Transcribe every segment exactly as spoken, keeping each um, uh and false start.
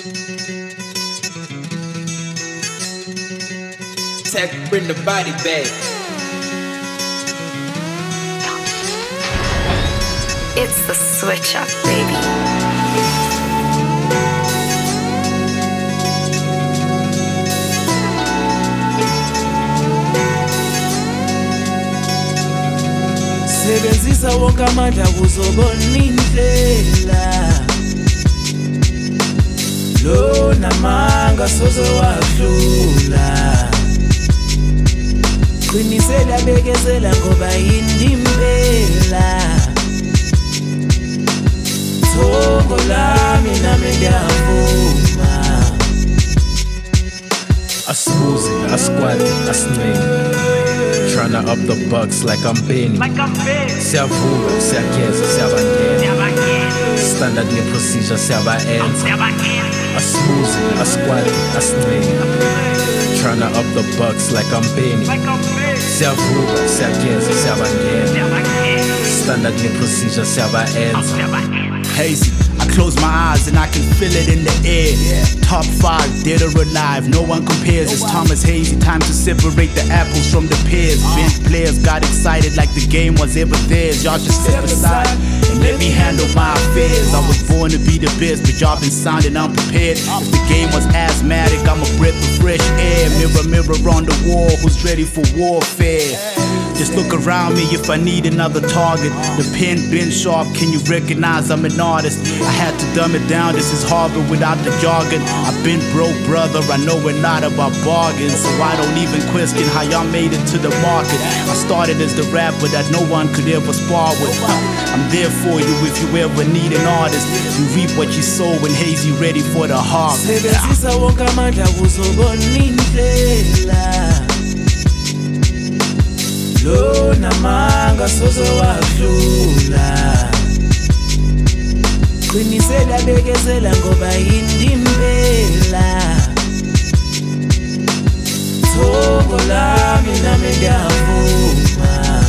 Tech, bring the body back. It's the switch up, baby. Sebenzisa wonke amandla kuzobona indlela. Lo namanga sozowadlula. Qinisela bekezela ngoba indimbela. Thoko lami nami ngiyavuma. Asmuzi, asquad, asname. Tryna up the bucks like I'm Benny. Like I'm Benny. Siyavuka, siyageza, siyabangena. Standard ne procedure, siyabaenza. Asmuzi, asquad, asname. Tryna up the bucks like I'm Benny. Like I'm Benny. Siyavuka, siyageza, siyabangena. Standard ne procedure, siyabaenza. Hazy, I close my eyes and I can feel it in the air. Yeah. Top five, dead or alive, no one compares. It's Thomas Hazy, time to separate the apples from the pears. Bench players got excited like the game was ever theirs. Y'all just step aside and let me handle my affairs. I was born to be the best, but y'all been sounding unprepared. If the game was asthmatic, I'm a breath of fresh air. Mirror, mirror on the wall, who's ready for warfare? Just look around me if I need another target. The pen been sharp, can you recognize I'm an artist? I had to dumb it down, this is Harvard without the jargon. I've been broke, brother, I know a lot about bargains. So I don't even question how y'all made it to the market. I started as the rapper that no one could ever spar with. I'm there for you if you ever need an artist. You reap what you sow when Hazy ready for the harvest. Sebenzisa wonke amandla kuzobona indlela. Lo namanga sozowadlula. Qinisela bekezela ngoba indimbela. Thoko lami nami ngiyavuma.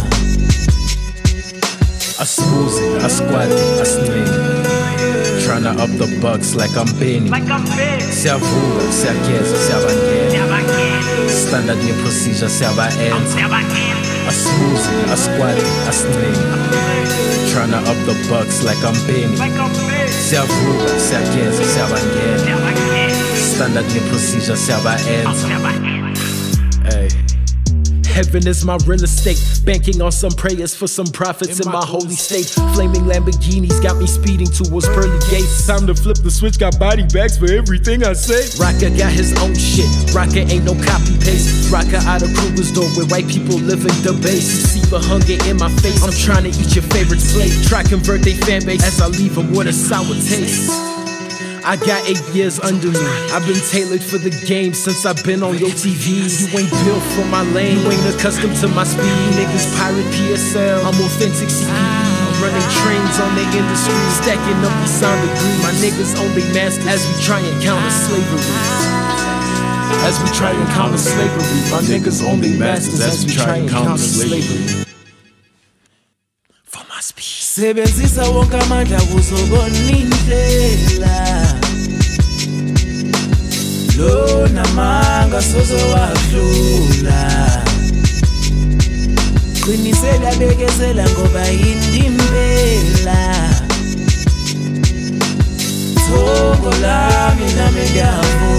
Asmuzi, asquad, asname. Tryna up the bucks like I'm Benny. Like I'm Benny. Siyavuka, siyageza, siyabangena. Standard ne procedure, siyabaenza. Asmuzi, asquad, asname. Tryna up the bucks like I'm Benny. Like I'm Benny. Siyavuka, siyageza, siyabangena. Standard ne procedure, siyabaenza. Hey. Heaven is my real estate, banking on some prayers for some profits in, in my, my holy state. Flaming Lamborghinis got me speeding towards pearly gates. Time to flip the switch, got body bags for everything I say. Rocka got his own shit, Rocka ain't no copy paste. Rocka out of Kruger's door where white people live in the base. You see the hunger in my face, I'm trying to eat your favorite slate. Try convert they fan base as I leave them with a sour taste. I got eight years under me. I've been tailored for the game since I've been on your T V. You ain't built for my lane, you ain't accustomed to my speed. Niggas pirate P S L, I'm authentic C D. I'm running trains on the industry, stacking up these sound degrees. My niggas only master as we try and counter slavery. As we try and counter slavery. My niggas only masters as we try and counter slavery. For my speed. Sebenzisa wonke amandla kuzobona indlela. Lo namanga sozowadlula. Qinisela bekezela ngoba indimbela. Thoko lami nami ngiyavuma.